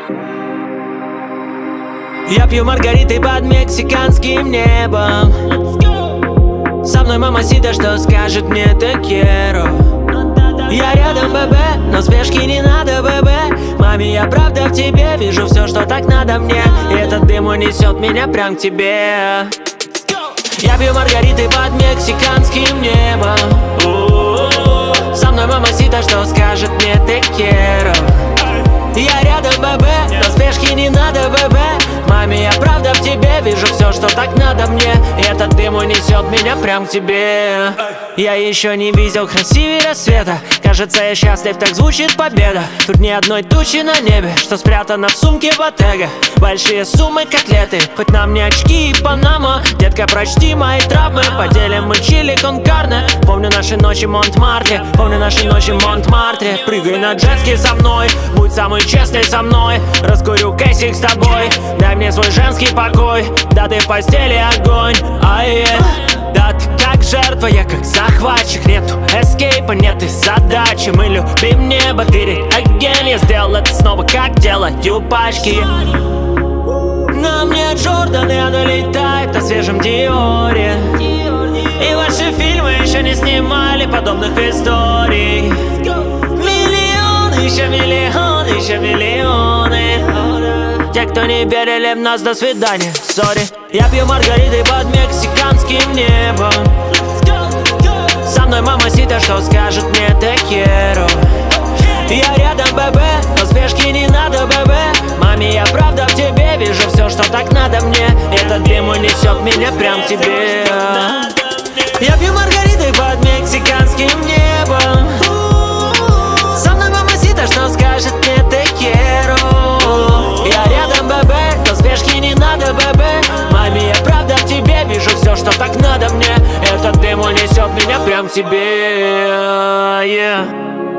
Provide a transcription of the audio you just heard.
Я пью маргариты под мексиканским небом. Со мной мамасита, что скажет мне te quiero. Я рядом, бебе, но спешки не надо, бебе. Маме, я правда в тебе вижу все, что так надо мне. И этот дым унесет меня прям к тебе. Я пью маргариты под мексиканским небом. Со мной мамасита, что скажет мне te quiero. Я рядом, бебе, но спешки не надо, бебе. Маме, я правда в тебе вижу все, что так надо мне. И этот дым унесет меня прям к тебе. Я еще не видел красивее рассвета. Кажется, я счастлив, так звучит победа. Тут ни одной тучи на небе, что спрятано в сумке Bottega. Большие суммы котлеты, хоть нам не очки и Панама. Детка, прочти мои травмы, поделим мы чили кон карне. Помню наши ночи в Монтмартре, помню наши ночи в Монтмартре. Прыгай на джетски со мной, будь самый честный со мной. Раскурю кейсик с тобой, дай мне свой женский покой. Да ты в постели огонь, да ты как жертва, я как захватчик. Нету эскейпа, нет и задачи. Мы любим небо, ты again. Я сделал это снова, как делают пачки. На мне Джордан, и она летает на свежем Диоре. И ваши фильмы еще не снимали подобных историй. Миллионы, еще миллионы, еще миллионы. Те, кто не верили в нас, до свидания, сори. Я пью маргариты под мексиканским небом. Со мной мамасита, что скажет мне te quiero. Я рядом, бебе, но спешки не надо, бебе. Маме, я правда в тебе вижу все, что так надо мне. Этот дым унесет меня прям к тебе. Я пью маргариты под мексиканским небом. Со мной мамасита, что скажет мне te quiero. Я рядом, бебе, но спешки не надо, бебе. Маме, я правда в тебе вижу все, что так надо мне. Этот дым унесет меня прям к тебе.